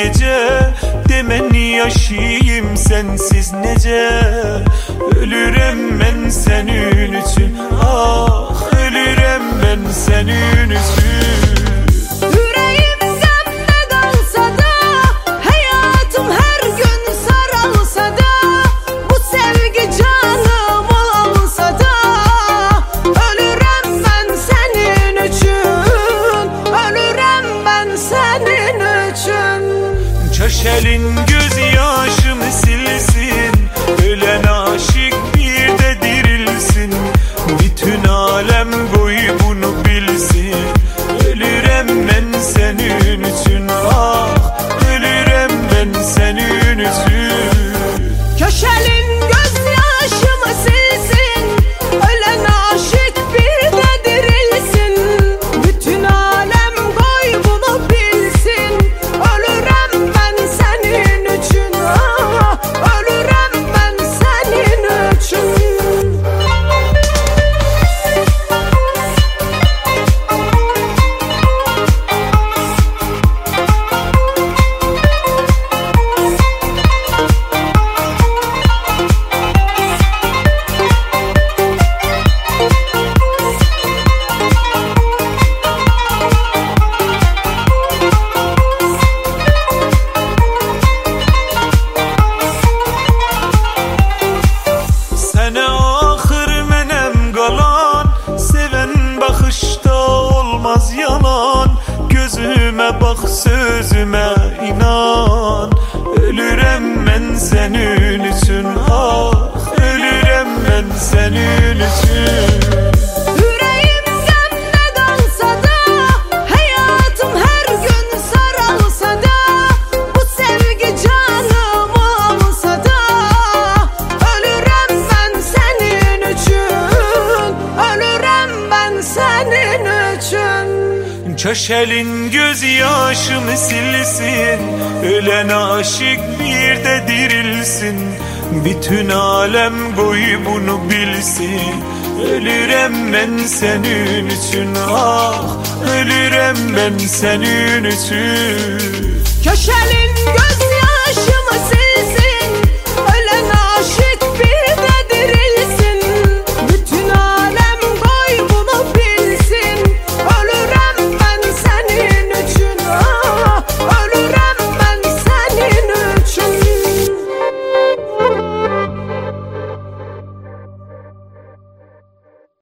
gece. Demeni yaşayayım sensiz nece. Ölürüm ben senin için, ah ölürüm ben senin için. Köşelin gözyaşımı silsin, ölen aşık bir de dirilsin. Bütün alem boyu bunu bilsin. Ölürüm ben senin için, ah ölürüm ben senin için. Köşelin gözyaşımı silsin, ölen aşık bir de dirilsin. Bütün alem boy bunu bilsin. Ölürüm ben senin için, ah ölürüm ben senin için. Sene ahır menem qalan, seven bakışta olmaz yalan. Gözüme bak sözüme inan. Ölürüm ben senin için, ah ölürüm ben senin için. Köşelin gözyaşımı silsin, ölen aşık bir de dirilsin. Bütün alem boyu bunu bilsin. Ölürüm ben senin için, ah ölürüm ben senin için. Köşelin